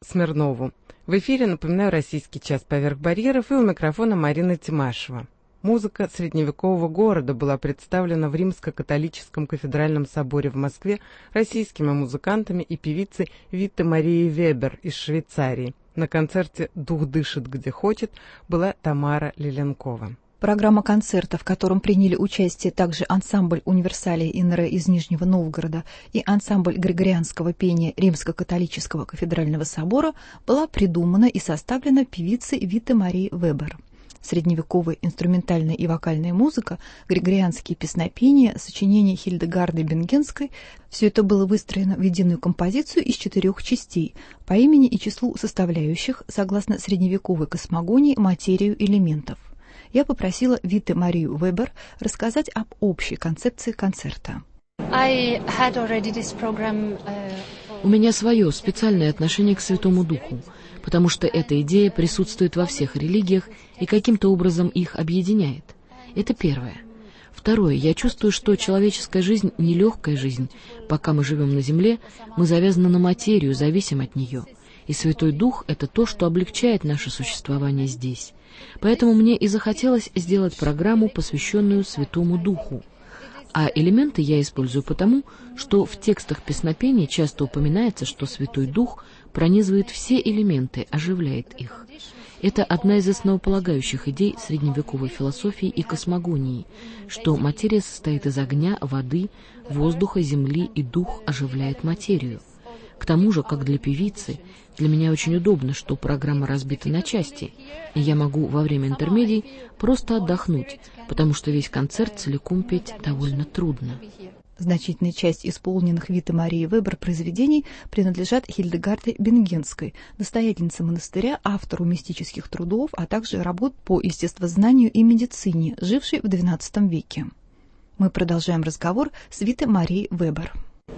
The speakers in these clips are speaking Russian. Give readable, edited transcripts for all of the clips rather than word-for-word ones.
Смирнову. В эфире, напоминаю, «Российский час поверх барьеров», и у микрофона Марина Тимашева. Музыка средневекового города была представлена в Римско-католическом кафедральном соборе в Москве российскими музыкантами и певицей Витте Марией Вебер из Швейцарии. На концерте «Дух дышит где хочет» была Тамара Лиленкова. Программа концерта, в котором приняли участие также ансамбль «Универсалия Инре» из Нижнего Новгорода и ансамбль григорианского пения Римско-католического кафедрального собора, была придумана и составлена певицей Витте Марией Вебер. Средневековая инструментальная и вокальная музыка, григорианские песнопения, сочинения Хильдегарды Бенгенской – все это было выстроено в единую композицию из 4 частей по имени и числу составляющих, согласно средневековой космогонии, материю элементов. Я попросила Витте Марию Вебер рассказать об общей концепции концерта. У меня свое специальное отношение к Святому Духу, потому что эта идея присутствует во всех религиях и каким-то образом их объединяет. Это первое. Второе. Я чувствую, что человеческая жизнь – нелегкая жизнь. Пока мы живем на земле, мы завязаны на материю, зависим от нее. И Святой Дух – это то, что облегчает наше существование здесь. Поэтому мне и захотелось сделать программу, посвященную Святому Духу. А элементы я использую потому, что в текстах песнопений часто упоминается, что Святой Дух пронизывает все элементы, оживляет их. Это одна из основополагающих идей средневековой философии и космогонии, что материя состоит из огня, воды, воздуха, земли, и дух оживляет материю. К тому же, как для певицы, для меня очень удобно, что программа разбита на части, и я могу во время интермедий просто отдохнуть, потому что весь концерт целиком петь довольно трудно. Значительная часть исполненных Витте Марией Вебер произведений принадлежат Хильдегарде Бенгенской, настоятельнице монастыря, автору мистических трудов, а также работ по естествознанию и медицине, жившей в XII веке. Мы продолжаем разговор с Витте Марией Вебер.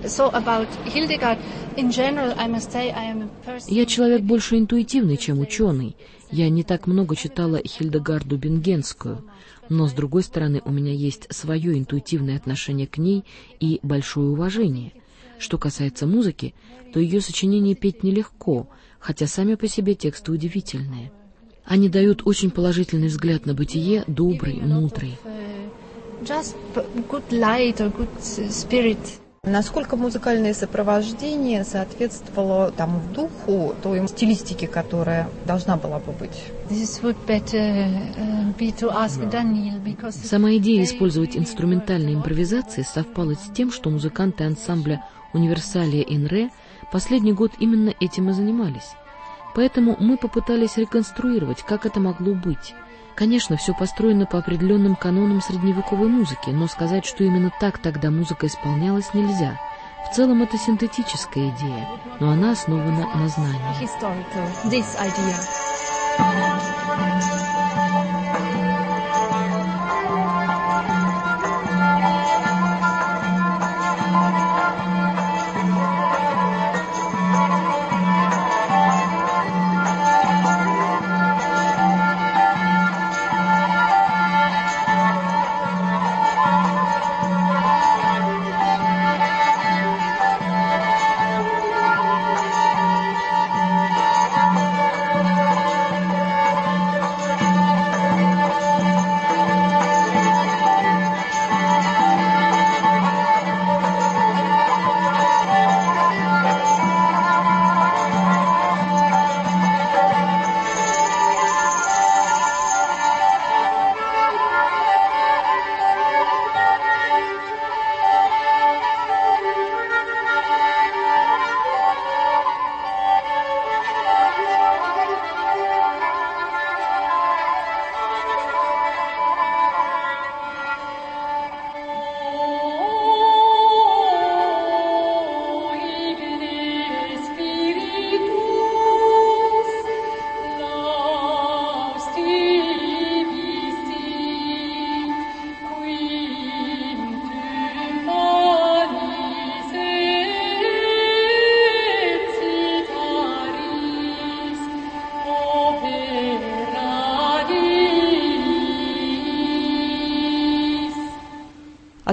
Я человек больше интуитивный, чем ученый. Я не так много читала Хильдегарду Бенгенскую, но, с другой стороны, у меня есть свое интуитивное отношение к ней и большое уважение. Что касается музыки, то ее сочинения петь нелегко, хотя сами по себе тексты удивительные. Они дают очень положительный взгляд на бытие, добрый, мудрый. Насколько музыкальное сопровождение соответствовало тому духу, той стилистике, которая должна была бы быть? Сама идея использовать инструментальные импровизации совпала с тем, что музыканты ансамбля «Универсалия Инре» последний год именно этим и занимались. Поэтому мы попытались реконструировать, как это могло быть. Конечно, все построено по определенным канонам средневековой музыки, но сказать, что именно так тогда музыка исполнялась, нельзя. В целом это синтетическая идея, но она основана на знании.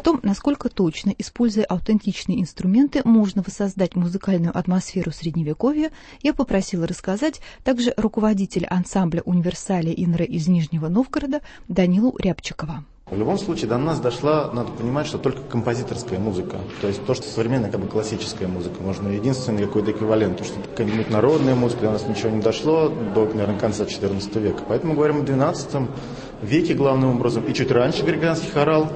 том, насколько точно, используя аутентичные инструменты, можно воссоздать музыкальную атмосферу Средневековья, я попросила рассказать также руководителя ансамбля «Универсалия Инре» из Нижнего Новгорода Данилу Рябчикова. В любом случае до нас дошла, надо понимать, что только композиторская музыка. То есть то, что современная классическая музыка. Можно единственный какой-то эквивалент, то, что какая-нибудь народная музыка, до нас ничего не дошло до, наверное, конца XIV века. Поэтому говорим о XII веке главным образом. И чуть раньше григорианский хорал.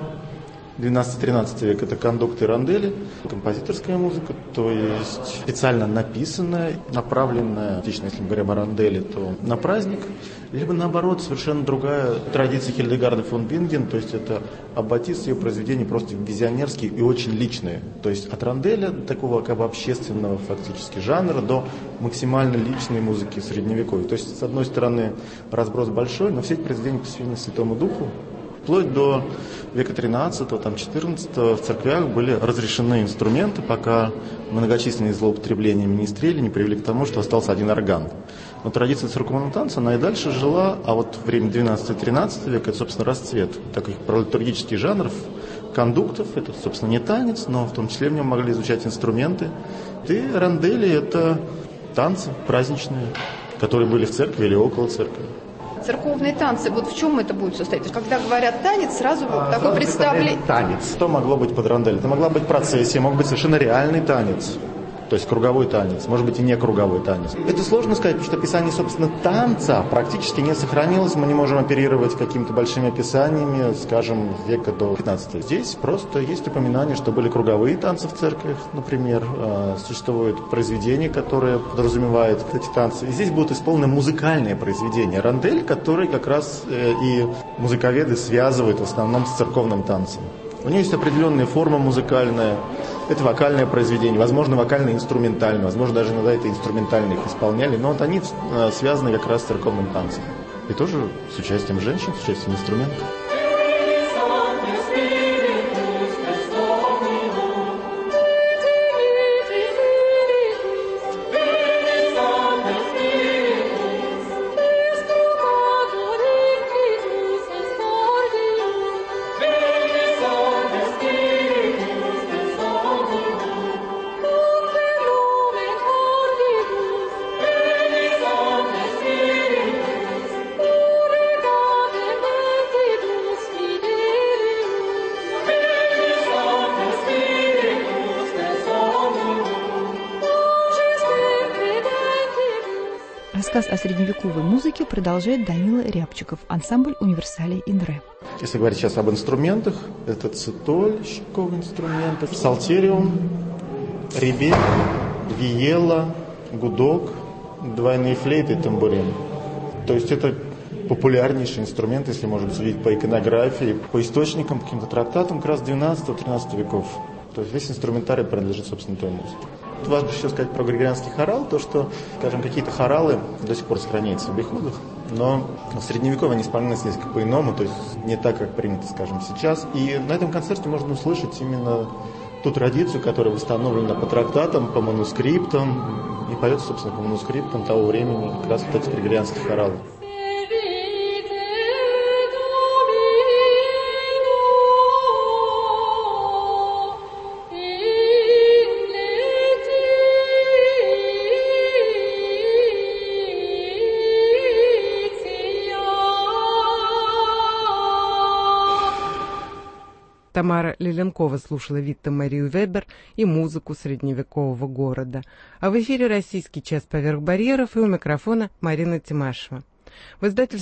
12-13 век – это кондукты и рандели, композиторская музыка, то есть специально написанная, направленная, отлично, если мы говорим о рандели, то на праздник, либо наоборот, совершенно другая традиция Хильдегарды фон Бинген, то есть это аббатис, ее произведения просто визионерские и очень личные, то есть от ранделя, такого как бы общественного фактически жанра, до максимально личной музыки средневековой. То есть, с одной стороны, разброс большой, но все эти произведения посвящены Святому Духу. Вплоть до века XIII, там, XIV в церквях были разрешены инструменты, пока многочисленные злоупотребления министрели не привели к тому, что остался один орган. Но традиция церковного танца, она и дальше жила, а вот время XII-XIII века, это, собственно, расцвет таких пролитургических жанров, кондуктов, это, собственно, не танец, но в том числе в нем могли изучать инструменты. И рандели – это танцы праздничные, которые были в церкви или около церкви. Церковные танцы, вот в чем это будет состоять? Когда говорят танец, сразу такое представление. Танец. Что могло быть под рандель? Это могла быть процессия, мог быть совершенно реальный танец. То есть круговой танец, может быть и не круговой танец. Это сложно сказать, потому что описание, собственно, танца практически не сохранилось. Мы не можем оперировать какими-то большими описаниями, скажем, века до 15. Здесь просто есть упоминание, что были круговые танцы в церквях, например. Существуют произведения, которые подразумевают эти танцы. И здесь будут исполнены музыкальные произведения. Рандель, который как раз и музыковеды связывают в основном с церковным танцем. У нее есть определенная форма музыкальная. Это вокальное произведение, возможно, вокально-инструментальное, возможно, даже иногда это инструментально их исполняли, но вот они связаны как раз с церковным танцем. И тоже с участием женщин, с участием инструментов. Рассказ о средневековой музыке продолжает Данила Рябчиков, ансамбль «Универсалия Инре». Если говорить сейчас об инструментах, это цитоль, щипковый инструмент, псалтериум, ребек, виела, гудок, двойные флейты и тамбурин. То есть это популярнейший инструмент, если можно судить по иконографии, по источникам, по каким-то трактатам, как раз 12-13 веков. То есть весь инструментарий принадлежит, собственно, той музыке. Важно еще сказать про григорианский хорал, то, что, скажем, какие-то хоралы до сих пор сохраняются в обиходах, но в Средневековье они исполнялись несколько по-иному, то есть не так, как принято, скажем, сейчас. И на этом концерте можно услышать именно ту традицию, которая восстановлена по трактатам, по манускриптам, и поется, собственно, по манускриптам того времени, как раз вот эти григорианские хоралы. Тамара Лиленкова слушала Витта Марию Вебер и музыку средневекового города. А в эфире «Российский час поверх барьеров» и у микрофона Марина Тимашева. В издательстве